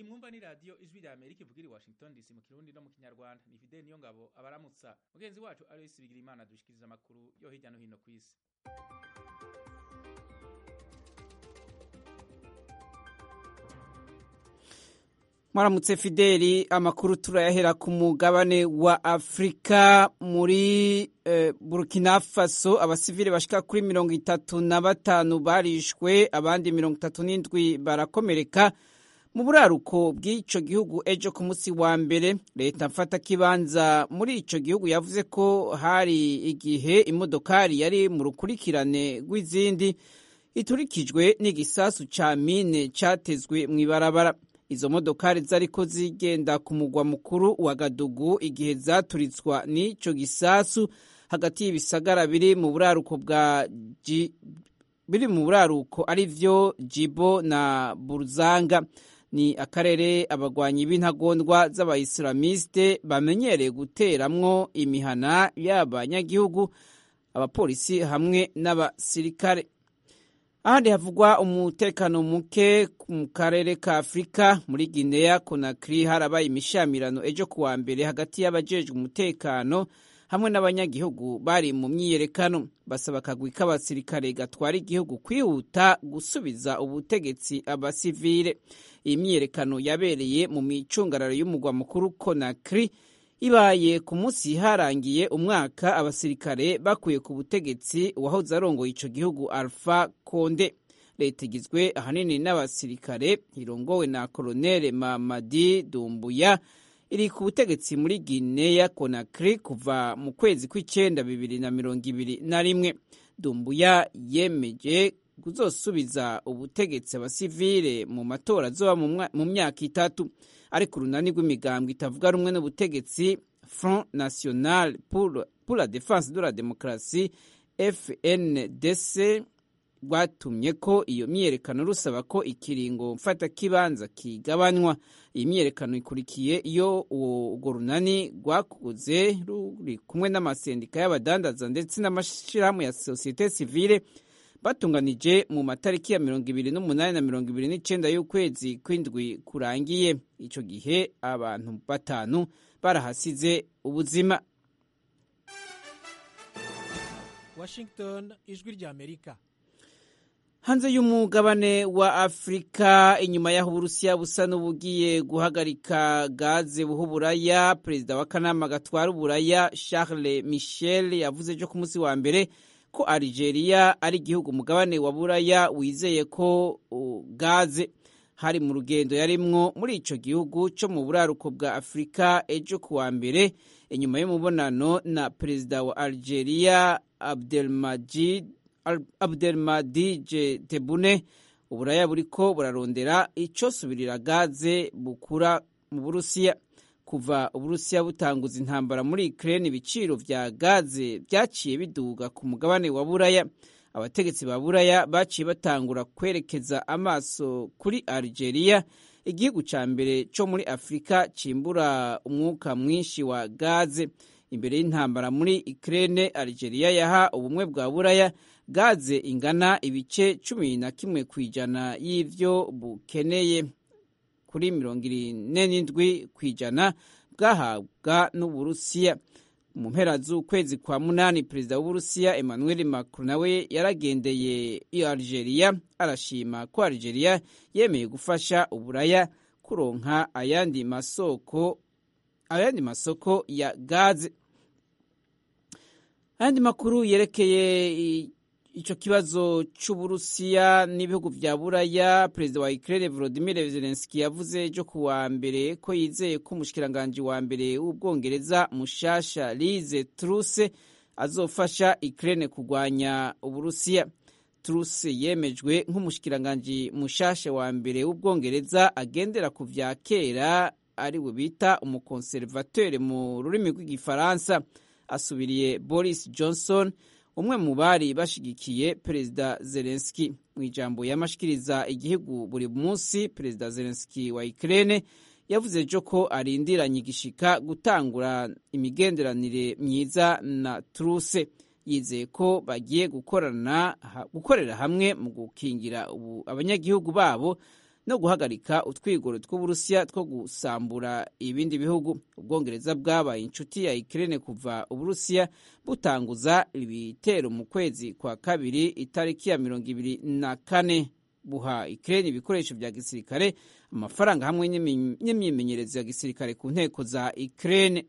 iyi mwumva ni radio ijwi rya Amerika ivugira i Washington DC mu Kirundi no mu Kinyarwanda. Ni Fidel Niyongabo abaramutsa. Mugenzi wacu Alois Bigirimana dushikiriza amakuru yo hirya no hino kw'isi. Mwaramutse Fideli, amakuru turayahera ku mugabane wa Afrika. Muri Burkina Faso abasivile bashika kuri 35 barishwe, abandi 37 barakomereka mu buraruko bw'ico gihugu ejo ku munsi wa mbere. Leta mfata kibanza muri ico gihugu yavuze ko hari igihe imodokari yari mu rukurikirane rw'izindi iturikijwe n'igisasu ca mine catezwe mw'ibarabara. Izo modokari zariko zigenda ku mugwa mukuru wa Gadugu igihe zaturitswa n'ico gisasu hagati y'ibisagara biri mu buraruko arivyo Jibo na Burzanga. Ni akarere abagwanyi b'intagondwa z'abayislamiste bamenyereye guteramwo imihana y'abanyagihugu, abapolisi hamwe n'abasirikare. Ahandi havugwa umutekano muke mu karere ka Afrika. Muri Guinea Conakry harabaye imishamirano ejo kuwa mbere hagati y'abajejwe umutekano hamwe n'abanyagihugu bari mu myiyerekano, basaba akagwi k'abasirikare gatwara igihugu kwihuta gusubiza ubutegetsi abasivile. Iyi myiyerekano yabereye mu micungararo y'umugwa mukuru Conakry, ibaye ku munsi harangiye umwaka abasirikare bakuye ku butegetsi uwahoze arongoye ico gihugu Alpha Conde. Leta igizwe ahanini n'abasirikare irongowe na Colonel Mamadi Doumbouya iri ku butegetsi muri Guinea Conakry kuva mu kwezi kw'icenda 2021. Doumbouya yemeje kuzosubiza ubutegetsi abasivile mu matora azoba mu myaka 3. Ariko urunani rw'imigambwe itavuga rumwe n'ubutegetsi Front National pour la Défense de la Démocratie FNDC rwatumye ko iyo myiyerekano rusaba ko ikiringo mfata kibanza kigabanywa. Iyi myiyerekano ikurikiye iyo urwo runani rwakuze ruri kumwe n'amasendika y'abadandaza ndetse n'amashirahamwe ya societe civile batunganije mu matariki ya 28 na 29 y'ukwezi kw'indwi kurangiye. Ico gihe abantu 5 barahasize ubuzima. Washington, ijwi rya Amerika. Hanze y'umugabane wa Afrika, inyuma y'aho Uburusiya busa n'ubugiye guhagarika gaze buha Uburaya, perezida w'akanama gatwara Uburaya Charles Michel yavuze ejo ku munsi wa mbere ko Algeria ari igihugu umugabane wa Buraya wizeye ko gaze. Hari mu rugendo yarimwo muri ico gihugu co mu buraruko bwa Afrika ejo kuwa mbere, inyuma y'umubonano na perezida wa Algeria Abdelmadjid Tebboune. Uburaya buriko burarondera ico subirira gaze bukura mu Burusiya. Kuva Uburusiya butanguza intambara muri Ukraine, ibiciro vya gaze vyaciye biduga ku mugabane wa Buraya. Abategetsi ba Buraya baciye batangura kwerekeza amaso kuri Algeria, igihugu ca mbere co muri Afrika cimbura umwuka mwinshi wa gaze. Imbere y'intambara muri Ukraine, Algeria yaha ubumwe bwa Buraya gaze ingana ibice 11% y'ivyo bukeneye kuri 47% bwahabwa n'Uburusiya. Mu mpera z'ukwezi kwa munani, perezida w'Uburusiya Emmanuel Macron nawe yaragendeye Algeria, arashima ko Algeria yemeye gufasha Uburaya kuronka ayandi masoko ya gaze. Ayandi makuru yerekeye ico kibazo c'Uburusiya n'ibihugu vya Buraya, perezida wa Ukraine Volodymyr Zelensky yavuze ejo kuwa mbere ko yizeye ko umushikiranganje wa mbere w'Ubwongereza mushasha Liz Truss azofasha Ukraine kugwanya Uburusiya. Truss yemejwe nk'umushikiranganje mushasha wa mbere w'Ubwongereza agendera ku vya kera, ariwe bita umukonservateur mu rurimi rw'igifaransa. Asubiriye Boris Johnson, umwe mu bari bashigikiye perezida Zelensky. Mu ijambo yamashikiriza igihugu buri munsi, perezida Zelensky wa Ukraine yavuze ejo ko arindiranye igishika gutangura imigenderanire myiza na Truss. Yizeye ko bagiye gukorera hamwe mu gukingira abanyagihugu babo no guhagarika utwigoro tw'Uburusiya two gusambura ibindi bihugu. Ubwongereza bwabaye inshuti ya Ukraine kuva Uburusiya butanguza ibitero mu kwezi kwa kabiri itariki ya 24 buha Ukraine ibikoresho vya gisirikare, amafaranga hamwe n'imyimenyerezo ya gisirikare ku nteko za Ukraine.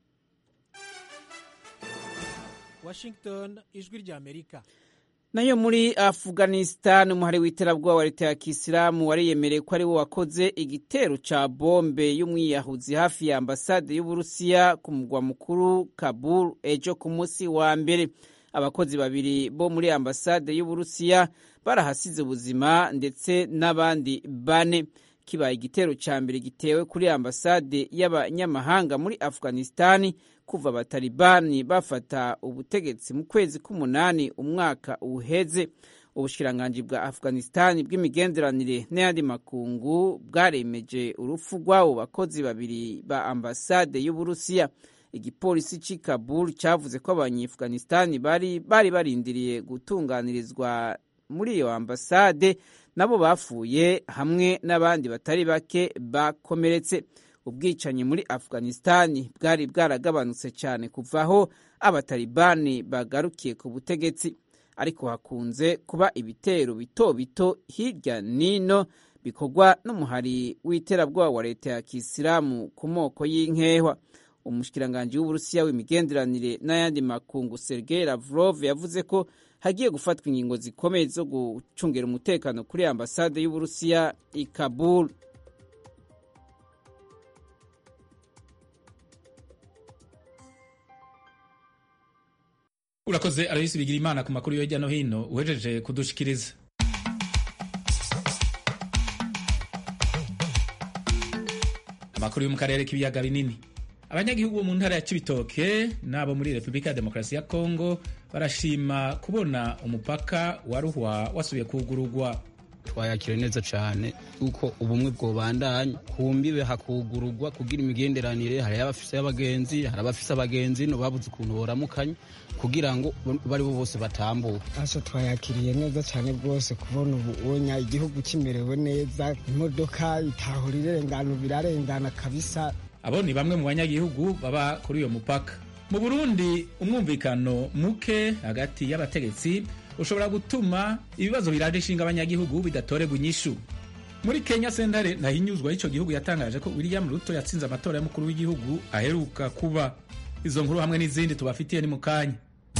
Washington, ijwi rya Amerika. Nayo muri Afghanistan, umuhari w'iterabwoba wa leta ya Kisilamu wariyemereye ko ari wo wakoze igitero ca bombe y'umwiyahuzi hafi ya ambasade y'Uburusiya ku mugwa mukuru Kabul ejo ku munsi wa mbere. Abakozi babiri bo muri ambasade y'Uburusiya barahasize ubuzima ndetse n'abandi bane. Kibaye igitero ca mbere gitewe kuri ambasade y'abanyamahanga muri Afghanistan kuva abatalibani bafata ubutegetsi mu kwezi k'umunani umwaka uheze. Ubushikiranganji bwa Afghanistan bw'imigenderanire n'ayandi makungu bwaremeje urupfu rw'abo bakozi babiri ba ambasade y'Uburusiya. Igipolisi c'i Kabul cavuze ko abanyafghanistan bari barindiriye gutunganirizwa muri iyo ambasade nabo bapfuye hamwe n'abandi batari bake bakomeretse. Ubwicanyi muri Afghanistan bwari bwaragabanutse cyane kuvaho abatalibani bagarukiye ku butegetsi, ariko hakunze kuba ibitero bito bito hirya nino bikorwa n'umuhari w'iterabwoba wa leta ya Kisilamu ku moko y'inkehwa. Umushikiranganji w'Uburusiya w'imigenderanire n'ayandi makungu Sergei Lavrov yavuze ko hagiye gufatwa ingingo zikomeye zo gucungera umutekano kuri ambasade y'Uburusiya i Kabul. Urakoze Aloysi Bigirimana ku makuru yo hirya no hino uhejeje kudushikiriza. Amakuru yo mu karere k'ibiyaga binini. Abanyagihugu bo mu ntara ya Cibitoke nabo muri Republika ya Demokarasi ya Kongo barashima kubona umupaka wa Ruhwa wasubiye kugurugwa. Twayakire neza cyane uko ubumwe bwobandanya kumbibe hakugurugwa kugira imigenderanire, hari abafise abagenzi, hari abafise abagenzi no babuze ukuntu boramukanya kugira ngo bari bo bose batambuka. Asho twayakiriye neza cyane rwose kubona ubunya igihugu kimerewe neza, imodoka itahurire ngano birarengana kabisa. Abo ni bamwe mu banyagihugu baba kuri uyo mupaka. Mu Burundi umwumvikano muke hagati y'abategetsi ushobora gutuma ibibazo biraje ishinga abanyagihugu bidatorerwa inyishu. Muri Kenya, sentare nahinyuzwa ico gihugu yatangaje ko William Ruto yatsinze amatora y'umukuru w'igihugu aheruka kuba. Izo nkuru hamwe n'izindi tubafitiye ni mukanya.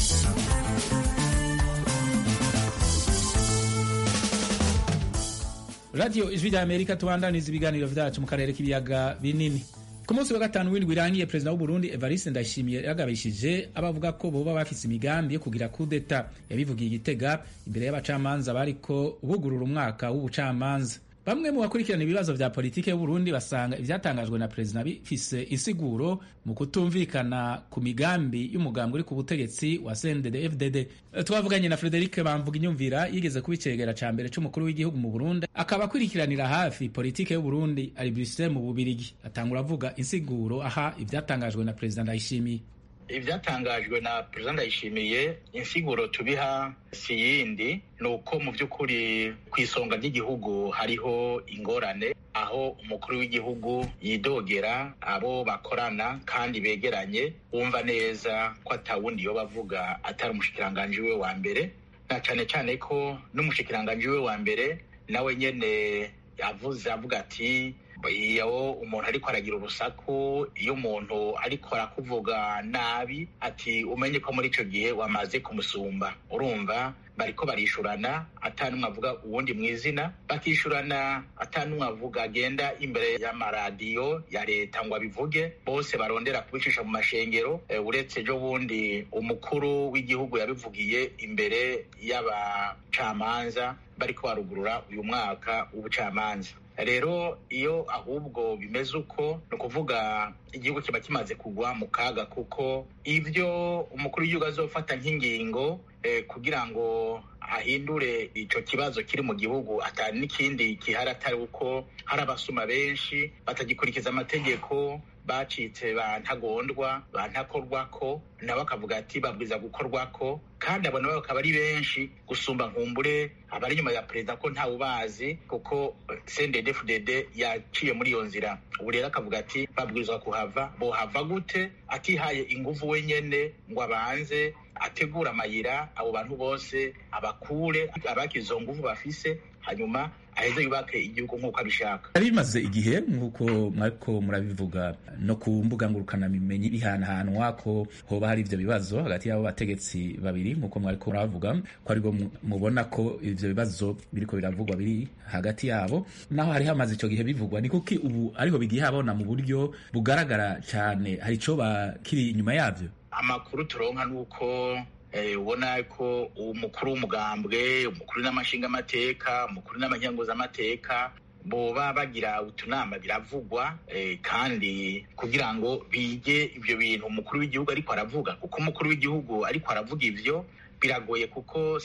Radio Ijwi rya Amerika tubandaniza ibiganiro vyacu mu karere k'ibiyaga binini. Ku munsi wa gatanu w'indwi irangiye, Perezida w'u Burundi Evariste Ndayishimiye yagabishije abavuga ko boba bafise imigambi yo kugira kudeta. Yabivugiye Gitega imbere y'abacamanza bariko bugurura umwaka w'ubucamanza. Bamwe mu bakurikirana ibibazo vya politike y'u Burundi basanga ivyatangajwe na Perezida bifise insiguro mu kutumvikana ku migambi y'umugambi uri ku butegetsi wa CNDD-FDD. Twavuganye na Frederic Bamvuga Inyumvira yigeze kubicegera ca mbere c'umukuru w'igihugu mu Burundi, akaba akurikiranira hafi politike y'u Burundi ari Bruxelles mu Bubirigi. Atangura avuga insiguro aha ivyatangajwe na Perezida Ndayishimiye. Ivyatangajwe na Perezida Ndayishimiye insiguro tubiha si yindi nuko mu by'ukuri kwisonga ry'igihugu hariho ingorane, aho umukuru w'igihugu yidogera abo bakorana kandi begeranye, wumva neza ko atawundi yo bavuga atari umushikiranganje we wa mbere, na cane cane ko n'umushikiranganje we wa mbere nawe nyene avuga ati iyo umuntu ariko aragira urusaku, iyo umuntu ariko arakuvuga nabi, ati umenye ko muri ico gihe wamaze kumusumba. Urumva bariko barishurana, atanumwe avuga uwundi mwizina, bakishurana atanumwe avuga agenda imbere y'amaradiyo ya leta ngo abivuge, bose barondera kubicisha mu mashengero. Uretse ejo bundi umukuru w'igihugu yabivugiye imbere y'abacamanza bariko barugurura uyu mwaka w'ubucamanza. Rero iyo ahubwo bimeze uko, no kuvuga igihugu kiba kimaze kugwa mu kaga, kuko ivyo umukuru w'igihugu azofata nk'ingingo kugira ngo ahindure ico kibazo kiri mu gihugu, atari n'ikindi kihari atari uko hari abasuma benshi batagikurikiza amategeko, bacitse ba ntagondwa ba ntakorwako nabo akavuga ati babwiza gukorwako, kandi abo nabo bakaba ari benshi gusumba nkumbure abari inyuma ya perezida ko ntawubazi kuko CNDD-FDD yaciye muri iyo nzira. Ubu rero akavuga ati babwirizwa kuhava. Bohava gute atihaye inguvu wenyene ngo abanze ategura amayira abo bantu bose abakure abakize izo nguvu bafise, hanyuma aheze yubake igihugu nk'uko abishaka. Ari bimaze igihe nk'uko mwariko murabivuga no ku mbuga ngurukanabumenyi bihanahanwa ko hoba hari ivyo bibazo hagati y'abo bategetsi babiri, nk'uko mwariko muravuga ko aribwo mubona ko ivyo bibazo biriko biravugwa biri hagati yabo, naho hari hamaze ico gihe bivugwa. Ni kuki ubu ariho bigiye habona mu buryo bugaragara cane? Hari ico bakiri inyuma yavyo? Amakuru turonka nuko ubona ko umukuru w'umugambwe, umukuru n'amashinga amateka, umukuru n'amanyanguza amateka boba bagira utunama biravugwa, kandi kugira ngo bige ivyo bintu umukuru w'igihugu ariko aravuga, kuko umukuru w'igihugu ariko aravuga ivyo biragoye, kuko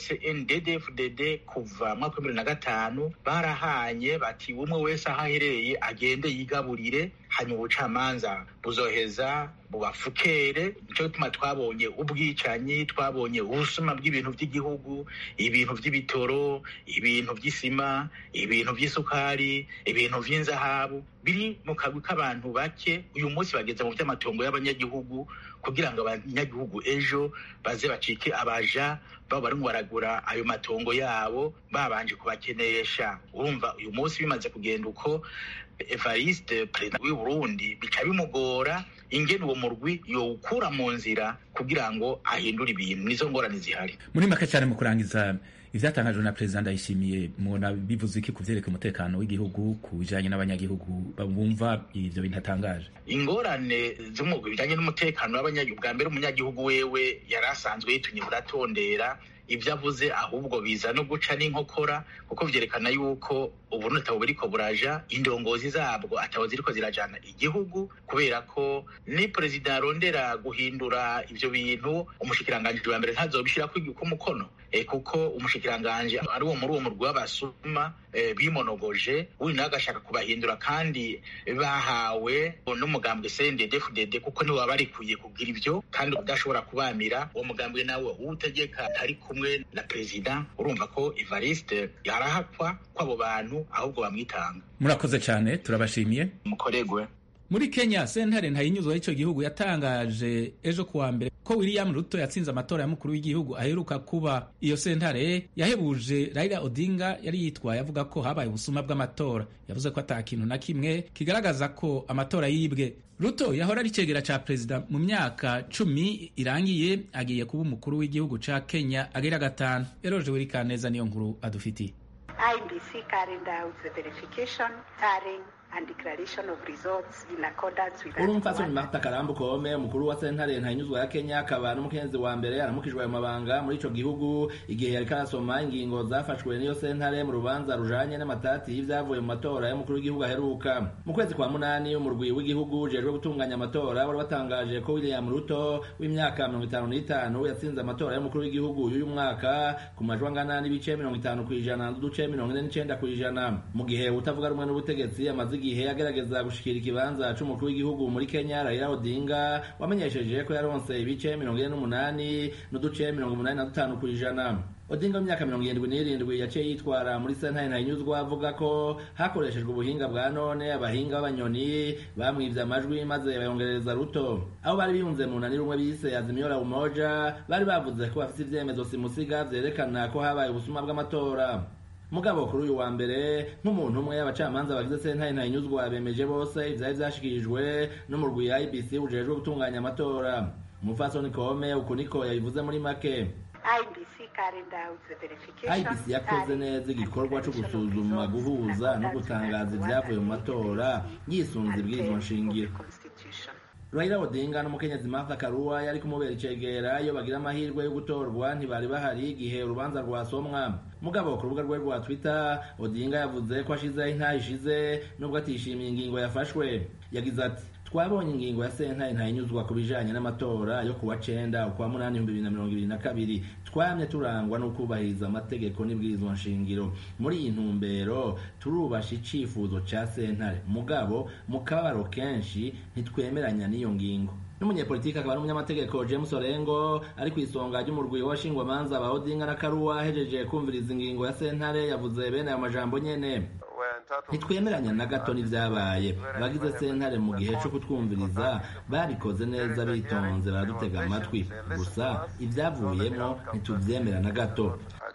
CNDD-FDD kuva mwaka wa 2005 barahanye bati umwe wese aho aherereye agende yigaburire, hanyuma ubucamanza buzoheza bubafukere. Nico gituma twabonye ubwicanyi, twabonye ubusuma bw'ibintu by'igihugu, ibintu by'ibitoro, ibintu by'isima, ibintu by'isukari, ibintu vy'inzahabu biri mu kagwi k'abantu bake. Uyu munsi bageze mu by'amatongo y'abanyagihugu kugira ngo abanyagihugu ejo baze bacike abaja baba barimo baragura ayo matongo yabo babanje kubakenesha. Urumva uyu munsi bimaze kugenda uko Evariste perezida w'u Burundi bica bimugora ingene uwo murwi yowukura mu nzira kugira ngo ahindure ibintu. Nizo ngorane zihari. Muri make cyane mu kurangiza ivyatangajwe na Perezida Ndayishimiye, mubona bivuze iki ku vyerekeye umutekano w'igihugu, ku bijanye n'abanyagihugu bumva ivyo bintu atangaje? Ingorane zo mu bijanye n'umutekano w'abanyagihugu, bwa mbere umunyagihugu wewe yarasanzwe yitunye buratondera ivyo avuze, ahubwo biza no guca n'inkokora, kuko vyerekana yuko ubu n'utabo buriko buraja indongozi zabwo atabo ziriko zirajana igihugu, kubera ko ni perezida arondera guhindura ivyo bintu umushikiranganje wa mbere ntazobishira ku mukono, kuko umushikiranganje ari wo muri uwo murwi w'abasuma bimonogoje, uri nawe agashaka kubahindura, kandi bahawe n'umugambwe CNDD-FDD kuko niwe wabarikuye kugira ivyo, kandi udashobora kubamira uwo mugambwe nawe uwutegeka ntari kumwe na perezida. Urumva ko Evariste yarahakwa kw'abo bantu ahubwo bamwitanga. Murakoze cyane, turabashimiye. Mukoregwe. Muri Kenya, sentare ntayinyuzwa y'ico gihugu yatangaje ejo kuwa mbere ko William Ruto yatsinze amatora y'umukuru w'igihugu aheruka kuba. Iyo sentare yahebuje Raila Odinga yari yitwaye avuga ko habaye ubusuma bw'amatora. Yavuze ko ata kintu na kimwe kigaragaza ko amatora yibwe. Ruto yahora ari cegera ca perezida mu myaka 10 irangiye, agiye kuba umukuru w'igihugu ca Kenya agira gatanu. Eroje Wirikaneza niyo nkuru adufitiye. IBC carried out the verification, tallying and declaration of results in accordance with Urumfasoni Martha Karambu Kome, umukuru wa sentare ntayinyuzwa ya Kenya, akaba n'umukenyezi wa mbere aramukijwe ayo mabanga muri ico gihugu igihe yariko arasoma ingingo zafashwe n'iyo sentare mu rubanza rujanye n'amatati y'ivyavuye mu matora y'umukuru w'igihugu aheruka. Mu kwezi kwa munani umurwi w'igihugu ujejwe gutunganya amatora wari watangaje ko William Ruto w'imyaka 55 yatsinze amatora y'umukuru w'igihugu y'uyu mwaka ku majwi angana n'ibice 50% n'uduce 49%, mu gihe utavuga rumwe n'ubutegetsi amaze igihe agerageza gushikira ikibanza c'umukuru w'igihugu muri Kenya. Raila Odinga wamenyesheje ko yaronse ibice 48 n'uduce 85%. Odinga mu myaka 77 yaciye yitwara muri sentare ntayinyuzwa avuga ko hakoreshejwe ubuhinga bwa none, abahinga b'abanyoni bamwivye amajwi maze bayongereza Ruto. Abo bari biyunze mu nani rumwe bise Azimio la Umoja bari bavuze ko bafite ivyemezo simusiga vyerekana ko habaye ubusuma bw'amatora. Mugabo kuri uyu wa mbere nk'umuntu umwe y'abacamanza bagize sentare ntayinyuzwa bemeje bose ivyari vyashikirijwe n'umurwi IBC ujejwe gutunganya amatora. Umupfasoni Kome uko niko yabivuze muri make. IBC yakoze neza igikorwa cyo gusuzuma, guhuza no gutangaza ivyavuye mu matora yisunze ibwirizwa nshingiro. Raila Odinga n'umukenyezi Martha Karua yari kumubera icegera iyo bagira amahirwe yo gutorwa ntibari bahari igihe urubanza rwasomwa. Mugabo ku rubuga rwe rwa Twitter, Odinga yavuze ko ashizeho intahe ishize nubwo atishimiye ingingo yafashwe. Yagize ati twabonye ingingo ya sentare ntayinyuzwa ku bijanye n'amatora yo kuwa 9 ukwa 8 2022 twamye turangwa no kubahiriza amategeko n'ibwirizwa nshingiro. Muri iyi ntumbero turubasha icifuzo ca sentare, mugabo mu kabaro kenshi ntitwemeranya n'iyo ngingo. N'umunyepolitiki akaba n'umunyamategeko James Orengo ari kwisonga ry'umurwi w'abashingwamanza ba Odinga na Karua hejeje kumviriza ingingo ya sentare yavuze bene ayo majambo nyene. Ntitwemeranya na gato n'ivyabaye. Abagize sentare mu gihe cyo kutwumviriza barikoze neza bitonze baradutega amatwi, gusa ivyavuyemo ntituvyemera na gato.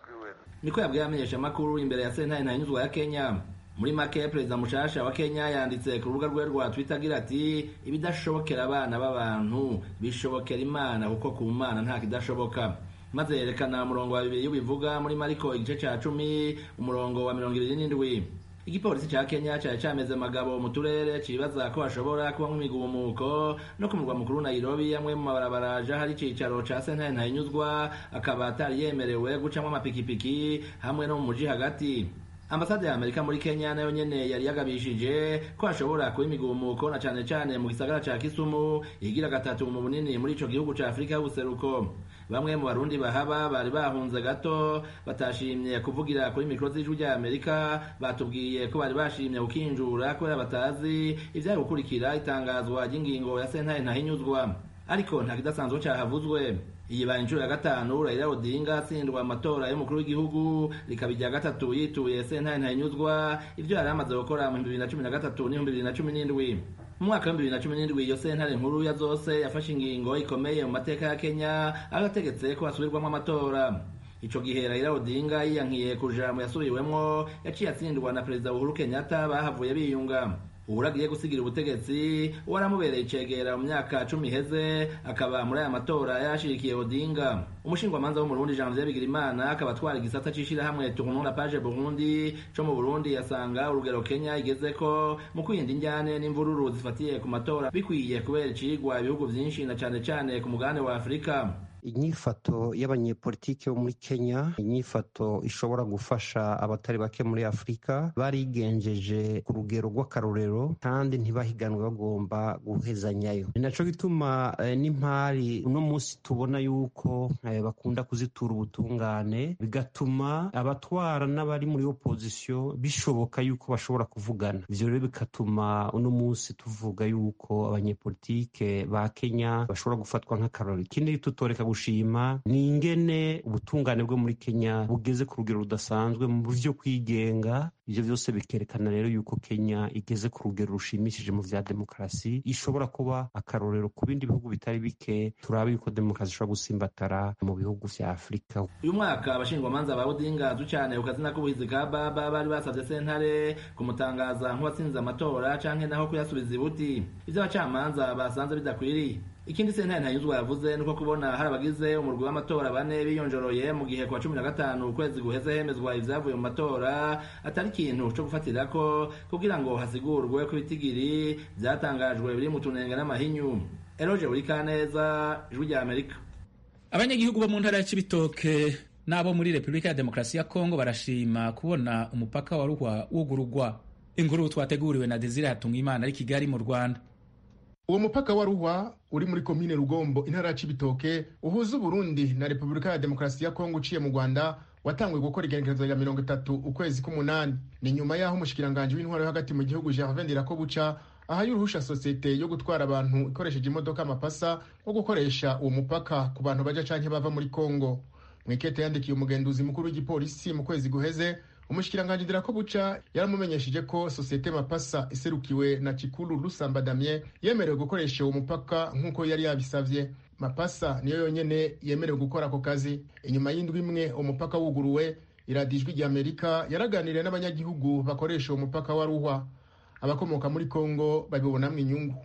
Niko yabwiye amenyeshamakuru imbere ya sentare ntayinyuzwa ya Kenya. Muri make perezida mushasha wa Kenya yanditse ku rubuga rwe rwa Twitter agira ati ibidashobokera abana b'abantu bishobokera Imana kuko ku Mana nta kidashoboka. Maze yerekana umurongo wa 2 y'ubivuga muri Mariko igice ca 10 umurongo wa 27. Igipolisi ca Kenya cyari cameze magabo mu turere cibaza ko bashobora kuba nk'imigumuko no ku murwa mukuru Nairobi amwe mu mabarabara aja hari icicaro ca sentare ntayinyuzwa akaba atari yemerewe gucamwo amapikipiki hamwe no mu muji hagati. Ambasade ya Amerika muri Kenya nayo nyene yari yagabishije ko ashobora kuba imigumuko na cane mu gisagara ca Kisumu igira gatatu mu bunini muri ico gihugu ca Afrika y'ubuseruko. Bamwe mu barundi bahaba bari bahunze gato batashimye kuvugira kuri mikro z'ijwi rya Amerika, batubwiye ko bari bashimye gukinjura kubera batazi ivyaje gukurikira itangazwa ry'ingingo ya sentare ntahinyuzwa. Ariko nta kidasanzwe cahavuzwe. Iyi bari inshuro ya 5 Raila Odinga atsindwa amatora y'umukuru w'igihugu rikabijya gatatu yituye sentare ntayinyuzwa ivyo yari amaze gukora mu 2013 n'2017. Mu mwaka wa 2017 iyo sentare nkuru ya zose yafashe ingingo ikomeye mu mateka ya Kenya agategetse ko hasubirwamo amatora. Ico gihe Raila Odinga yiyankiye kuja mu yasubiriwemwo yaciye atsindwa na Perezida Uhuru Kenyatta bahavuye biyunga. Uragiye gusigira ubutegetsi waramubereye icegera mu myaka 10 iheze akaba muri aya matora yashirikiye Odinga. Umushingwamanza wo mu Burundi Janvier Bigirimana akaba atwara igisata cishira hamwe Tournon la page Burundi cyo mu Burundi yasanga urugero Kenya igezeko mu kwinda injyane n'imvururu zifatiye ku matora bikwiye kubera icigwa ibihugu vyinshi na cane ku mugabane wa Afrika. Inyifato y'abanyepolitike bo muri Kenya, inyifato ishobora gufasha abatari bake muri Afrika, barigenjeje ku rugero rw'akarorero kandi ntibahiganwe bagomba guhezanyayo. Ni naco gituma n'impari uno munsi tubona yuko bakunda kuzitura ubutungane, bigatuma abatwara n'abari muri opposition bishoboka yuko bashobora kuvugana. Ivyo rero bigatuma uno munsi tuvuga yuko abanyepolitike ba Kenya bashobora gufatwa nk'akarorero. Ikindi tutoreka gushima ni ingene ubutungane bwo muri Kenya bugeze ku rugero rudasanzwe mu byo kwigenga. Ivyo vyose bikerekana rero yuko Kenya igeze ku rugero rushimishije mu vya demokrasi, ishobora kuba akarorero ku bindi bihugu bitari bike. Turabe yuko demokrasi ishobora gusimbatara mu bihugu vya Afrika. Uyu mwaka abashingwamanza ba Odinga ducane ukazina kubuhizi ka baba bari basavye sentare kumutangaza nk'uwatsinze amatora canke naho kuyasubiza ibuti. Ivyo abacamanza basanze bidakwiriye. Ikindi sentare ntayuzwa yavuze nuko kubona hari abagize umurwi w'amatora 4 biyonjoroye mu gihe kwa 15 ukwezi guheze hemezwa ivyavuye mu matora atari ikintu cyo gufatirako kugira ngo hasigurwe ko ibitigiri byatangajwe biri mu tunenge n'amahinyu. Eroje Burikaneza, Ijwi rya Amerika. Abanyagihugu bo mu ntara ya Cibitoke nabo muri Republika ya Demokarasi ya Kongo barashima kubona umupaka wa Ruhwa wugurugwa. Inkuru twateguriwe na Desire Hatungimana ari Kigali mu Rwanda. Uwo mupaka wa Ruhwa uri muri komine Rugombo intara ya Cibitoke uhuza Burundi na Republika ya Demokarasi ya Kongo uciye mu Rwanda watangwe gukora igenekerezo ya 30 ukwezi k'umunani. Ni nyuma yaho umushikiranganje w'intwaro yo hagati mu gihugu Gervais Ndirakobuca ahaye uruhusha societe yo gutwara abantu ikoresheje imodoka amapasa wo gukoresha uwo mupaka ku bantu baja canke bava muri Kongo. Mwikete yandikiye umugenduzi mukuru w'igipolisi mu kwezi guheze, umushikiranganje Ndirakobuca yaramumenyesheje ko societe mapasa iserukiwe na Chikulu Lusamba Damien yemerewe gukoresha uwo mupaka nk'uko yari yabisavye. Mapasa niyo yonyene yemerewe gukora ako kazi. Inyuma y'indwi imwe umupaka wuguruwe, iradijwi rya Amerika yaraganiriye n'abanyagihugu bakoresha uwo mupaka wa Ruhwa. Abakomoka muri Kongo babibonamwe inyungu.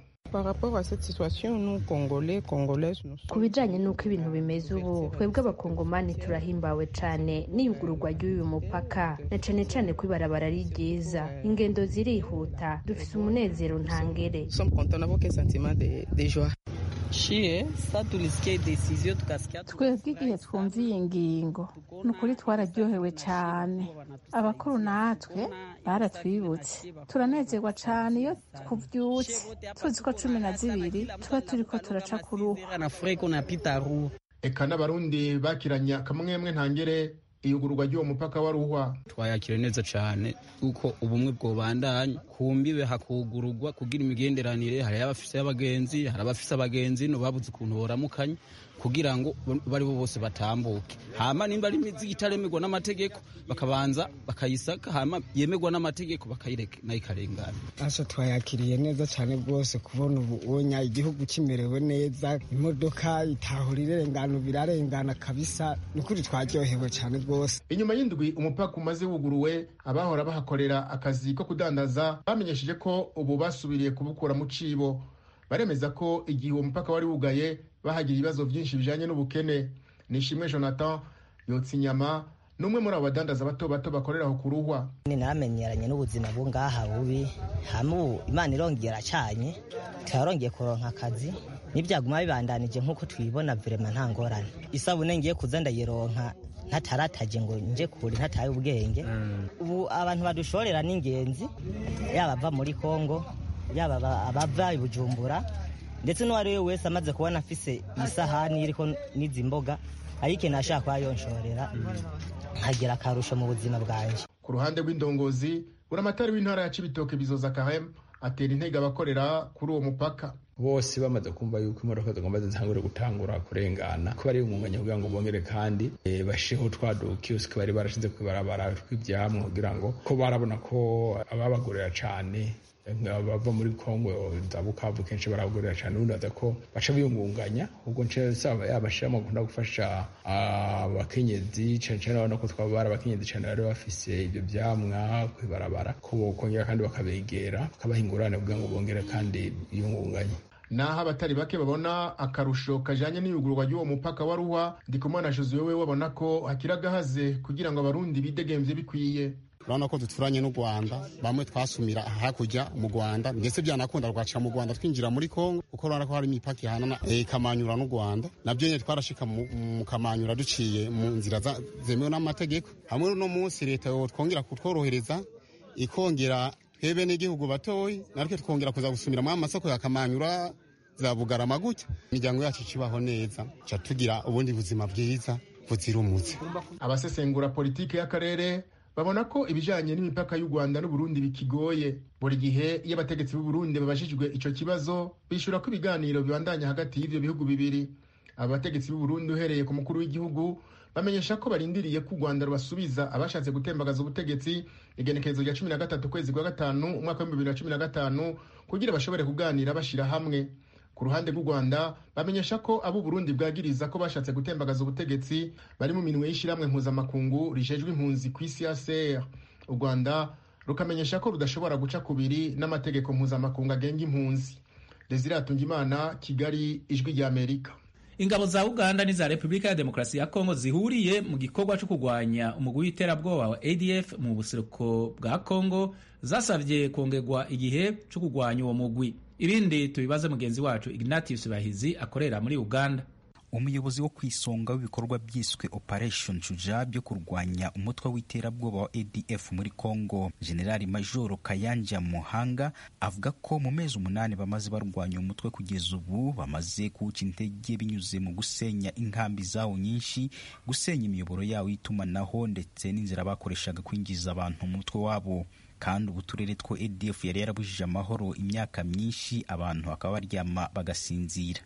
Ku bijanye n'uko ibintu bimeze ubu, twebwe abakongomani turahimbawe cane n'iyugururwa ry'uyu mupaka, na cane cane ko ibarabara ari ryiza, ingendo zirihuta, dufise umunezero ntangere. Twebwe igihe twumviye ingingo nukuri twararyohewe cane. Abakuru natwe baratwibutse turanezerwa cane iyo kuvyutse tuzi ko 12 tuba turiko turaca ku ruhu. Eka n'abarundi bakiranya akamwemwe ntangere iyugururwa ry'uwo mupaka wa Ruhwa. Twayakire neza cane uko ubumwe bwobandanya kumbibe hakugururwa kugira imigenderanire, hari abafise abagenzi, hari abafise abagenzi no babuze ukuntu boramukanye kugira ngo bari bo bose batambuke. Hama nimba ari imizigo itaremerwa n'amategeko bakabanza bakayisaka, hama yemerwa n'amategeko bakayireka nayikarengana. Asha twayakiriye neza cyane rwose kubona ubunya igihugu kimerewe neza, imodoka itahura irengana birarengana kabisa, nukuri twaryohewe cyane rwose. Inyuma y'indwi umupaka umaze wuguruwe, abahora bahakorera akazi ko kudandaza bamenyesheje ko ubu basubiriye kubukura mu cibo. Baremeza ko igihe uwo mupaka wari wugaye bahagira ibibazo byinshi bijanye n'ubukene. Nishimwe Jonathan yotsa inyama n'umwe muri abo badandaza bato bato bakorera aho ku Ruhwa. Namenyeranye n'ubuzima bwo ngaha bubi, hamu Imana irongera cyanye twarongeye kuronka akazi n'ibyaguma bibandanije nk'uko twibona vraiment nta ngorane. Isabune ngiye kuza ndayironka ntatarataje ngo nje kuri ntataye ubwenge. Ubu abantu badushorera n'ingenzi yaba bava muri Kongo yaba abava i Bujumbura, ndetse n'uwari we wese amaze kubona afise isahani iriko n'izi mboga ariko nashaka kwayonshorera nkagira akarusho mu buzima bwanje. Ku ruhande rw'indongozi uramatari w'intara ya Cibitoke Bizoza Kahem atera intege abakorera kuri uwo mupaka. Bose bamaze kumva yuko imodoka zigomba zitangure gutangura kurengana ko bari umwanya kugira ngo bongere kandi bashiho twadukiyoske bari barashize kwibarabara tw'ibyamwe kugira ngo ko barabona ko ababagorera cane bava muri Kongo za Bukavu kenshi baragorera cyane, ubundi baza ko baca biyungunganya. Ubwo nce saba yabashiramo gukunda gufasha abakenyezi cyane cyane, abana ko twabara abakenyezi cyane bari bafise ibyo byamwa kwibarabara ko bokongera kandi bakabegera bakabahingurana kugira ngo bongere kandi biyungunganye. Naho abatari bake babona akarusho kajanye n'iyugururwa ry'uwo mupaka wa Ruhwa, Ndikumana Josue we wabona ko hakiragahaze kugira ngo abarundi bidegemvye bikwiye. Urabona ko duturanye n'u Rwanda, bamwe twasumira hakurya mu Rwanda, ndetse byanakunda rwaca mu Rwanda twinjira muri Kongo, kuko urabona ko hari imipaka ihanana Kamanyura n'u Rwanda. Nabyo nyine twarashika mu Kamanyura duciye mu nzira zemewe n'amategeko. Hamwe no munsi leta twongera kutworohereza ikongera twebe n'igihugu batoyi, nariko twongera kuza gusumira mu amasoko ya Kamanyura za Bugarama gutya, imiryango yacu kibaho neza, ca tugira ubundi buzima bwiza buzira umuze. Abasesengura politike y'akarere babona ko ibijanye n'imipaka y'u Rwanda n'u Burundi bikigoye. Buri gihe iyo abategetsi b'u Burundi babajijwe ico kibazo bishura ko ibiganiro bibandanya hagati y'ivyo bihugu bibiri. Abategetsi b'u Burundi uhereye ku mukuru w'igihugu bamenyesha ko barindiriye ko u Rwanda rubasubiza abashatse gutembagaza ubutegetsi igenekerezo rya 13 kwezi kwa gatanu umwaka wa 2015 kugira bashobore kuganira bashira hamwe. Ku ruhande rw'u Rwanda bamenyesha ko abo Burundi bwagiriza ko bashatse gutembagaza ubutegetsi bari mu minwe y'ishiramwe mpuzamakungu rijejwe impunzi ku isi CACR. U Rwanda rukamenyesha ko rudashobora guca kubiri n'amategeko mpuzamakungu agenga impunzi. Desire Atungimana, Kigali, Ijwi rya Amerika. Ingabo za Uganda n'iza Repubulika ya Demokarasi ya Kongo zihuriye mu gikorwa cyo kurwanya umugwi w'iterabwoba wa ADF mu buseruko bwa Kongo zasavye kongerwa igihe cyo kurwanya uwo mugwi. Ibindi tubibaze mugenzi wacu Ignatius Bahizi akorera muri Uganda. Umuyobozi wo kwisonga w'ibikorwa byiswe Operation Chuja byo kurwanya umutwe w'iterabwoba wa ADF muri Kongo, General Major Kayanja Muhanga, avuga ko mu mezi 8 bamaze barwanya umutwe kugeza ubu bamaze kuca intege binyuze mu gusenya inkambi zawo nyinshi, gusenya imiyoboro yawo y'itumanaho ndetse n'inzira bakoreshaga kwinjiza abantu mu mutwe wabo. Kandi ubu turere two ADF yari yarabujije amahoro imyaka myinshi, abantu bakaba baryama bagasinzira.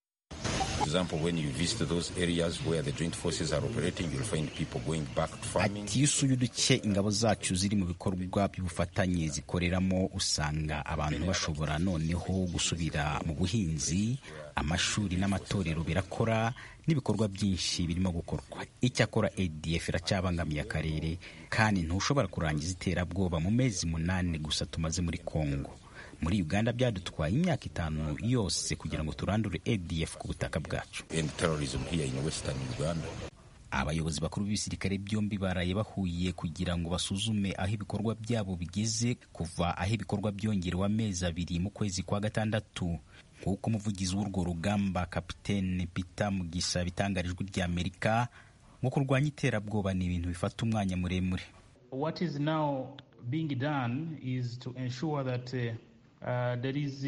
Example, when you visit those areas where the joint forces are operating, you'll find people going back to farming. Ati yusuye uduce ingabo zacu ziri mu bikorwa by'ubufatanye zikoreramo, usanga abantu bashobora noneho gusubira mu buhinzi, amashuri n'amatorero birakora, n'ibikorwa byinshi birimo gukorwa. Icyakora ADF iracabangamiye akarere, kandi ntushobora kurangiza iterabwoba mu mezi 8 gusa tumaze muri Kongo. Muri Uganda byadutwaye imyaka 5 yose kugira ngo turandure ADF ku butaka bwacu. Abayobozi bakuru b'ibisirikare byombi baraye bahuye kugira ngo basuzume aho ibikorwa byabo bigeze kuva aho ibikorwa byongerewe amezi 2 mu kwezi kwa gatandatu. Nk'uko umuvugizi w'urwo rugamba Kapitene Peter Mugisha bitangarijwe rya Amerika, ngo kurwanya iterabwoba ni ibintu bifata umwanya muremure. What is now being done is to ensure that there is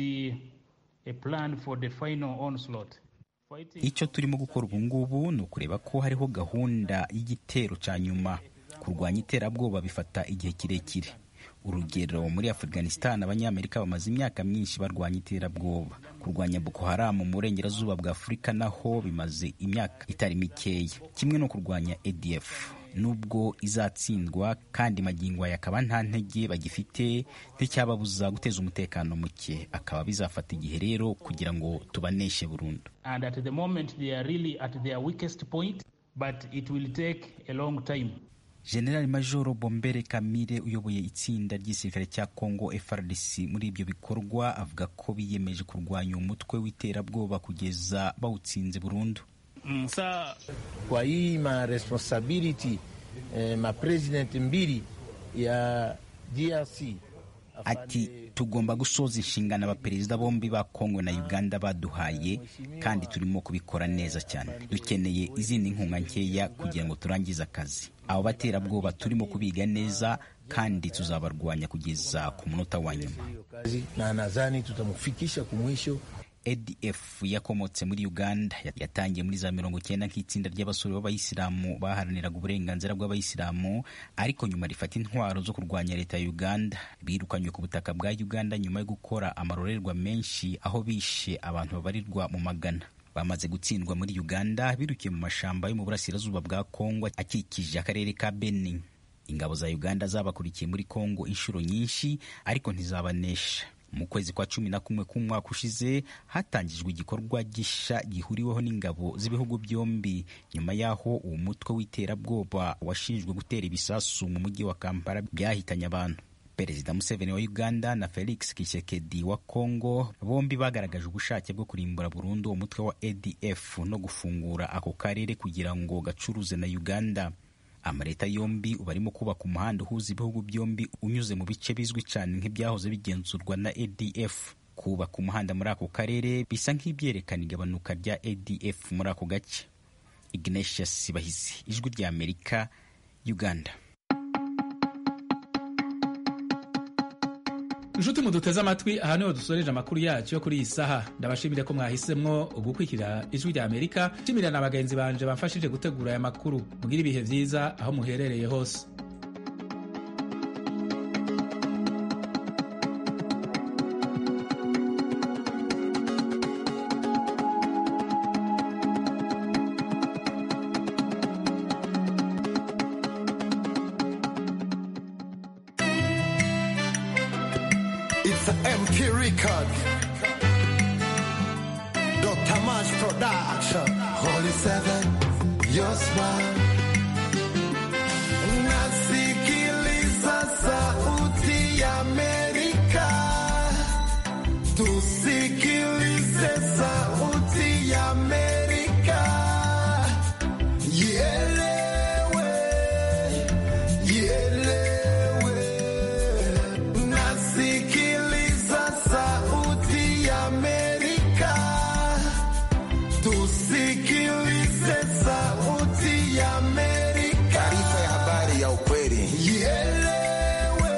a plan for the final onslaught. Icyo turimo gukora ubu ngubu ni ukureba ko hariho gahunda y'igitero cya nyuma. Kurwanya iterabwoba bifata igihe kirekire. Urugero, muri Afghanistan abanyamerika bamaze imyaka myinshi barwanya iterabwoba. Kurwanya Boko Haram mu burengerazuba bwa Afurika naho bimaze imyaka itari mikeya. Kimwe no kurwanya ADF. Nubwo izatsindwa kandi magingo yakaba nta ntege bagifite nticyababuza guteza umutekano muke, akaba bizafata igihe rero kugira ngo tubaneshe burundu. And at the moment they are really at their weakest point, but it will take a long time. General Major Bombere Kamire uyoboye itsinda ry'igisirikare cya Congo FARDC muri ibyo bikorwa avuga ko biyemeje kurwanya umutwe w'iterabwoba kugeza bawutsinze burundu. Sa kwa hii ma responsibility ma president mbili ya DRC ati tugomba gusoza inshingano abaperezida bombi ba Kongo na Uganda baduhaye kandi turimo kubikora neza cyane. Dukeneye izindi nkunga nkeya kugira ngo turangize akazi. Abo baterabwoba turimo kubiga neza kandi tuzabarwanya kugeza ku munota wa nyuma. Na nadhani tutamufikisha ku mwisho. ADF yakomotse muri Uganda yatangiye muri za 90 nk'itsinda ry'abasore b'abayisilamu baharaniraga uburenganzira bw'abayisilamu, ariko nyuma rifata intwaro zo kurwanya leta ya Uganda. Birukanywe ku butaka bwa Uganda nyuma yo gukora amarorerwa menshi aho bishe abantu babarirwa mu magana. Bamaze gutsindwa muri Uganda birukiye mu mashamba yo mu burasirazuba bwa Kongo akikije akarere ka Benin. Ingabo za Uganda zabakurikiye muri Kongo inshuro nyinshi ariko ntizabanesha. Mu kwezi kwa 11 k'umwaka ushize hatangijwe igikorwa gisha gihuriweho n'ingabo z'ibihugu byombi nyuma yaho uwo mutwe w'iterabwoba washinjwe gutera ibisasu mu mujyi wa Kampala byahitanye abantu. Perezida Museveni wa Uganda na Felix Tshisekedi wa Congo bombi bagaragaje ubushake bwo kurimbura burundu uwo mutwe wa ADF no gufungura ako karere kugira ngo gacuruze na Uganda. Amaleta yombi ubarimo kubaka umuhanda uhuza ibihugu byombi unyuze mu bice bizwi cyane nk'ibyahoze bigenzurwa na ADF. Kubaka umuhanda muri ako karere bisa nk'ibyerekana igabanuka rya ADF muri ako gace. Ignatius Bahizi, Ijwi rya Amerika, Uganda. Inshuti muduteze amatwi, aha niho dusoreje amakuru yacu yo kuri iyi saha. Ndabashimire ko mwahisemwo gukurikira Ijwi rya Amerika. Nshimira na bagenzi banje bamfashije gutegura aya makuru. Mugira ibihe vyiza aho muherereye hose. It's an MP record. Dr. March Production. Holy Seven, your smile. Nasikiliza sauti ya Amerika. Tusikilize sauti ya Amerika. Ielewe, ielewe. Nasikiliza sauti ya Amerika. Tusikilize sauti ya Amerika. Taarifa ya habari ya ukweli. Ielewe,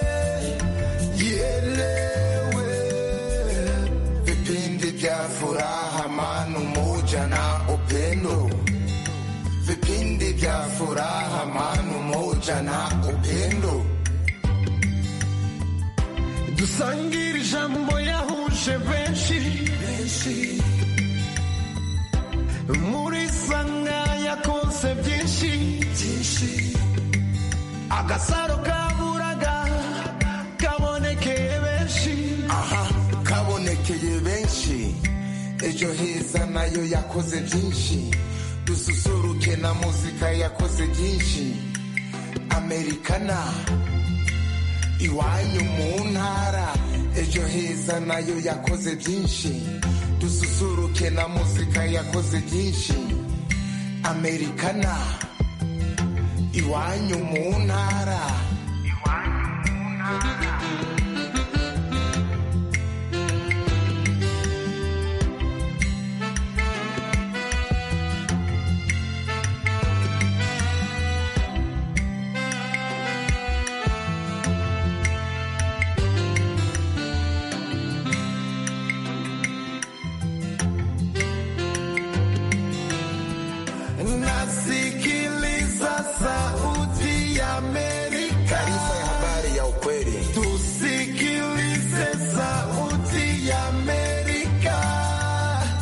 ielewe. Vipindi vya furaha, amani, umoja na upendo. Vipindi vya furaha, amani, umoja na upendo. Dusangire ijambo yahuje benshi. Muri sanga yakonse byinshi. Agasaro kaburaga kabonekeye benshi. Aha, kabonekeye benshi. Ejo heza nayo yakoze byinshi. Dususuruke na muzika yakoze byinshi. Amerikana iwanyu mu ntara. Ejo heza nayo yakoze byinshi. Dususuruke na muzika yakoze byinshi. Amerikana iwanyu mu ntara. Iwanyu mu ntara.